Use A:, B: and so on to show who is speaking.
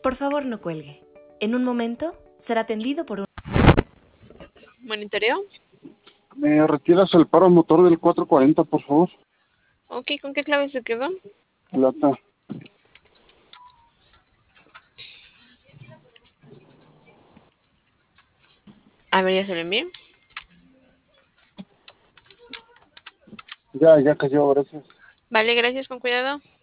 A: Por favor, no cuelgue. En un momento será atendido por un...
B: Monitoreo.
C: ¿Me retiras el paro motor del 440, por favor?
B: Ok, ¿con qué clave se quedó?
C: Plata.
B: A ver, ya se lo envié.
C: Ya cayó, gracias.
B: Vale, gracias, con cuidado.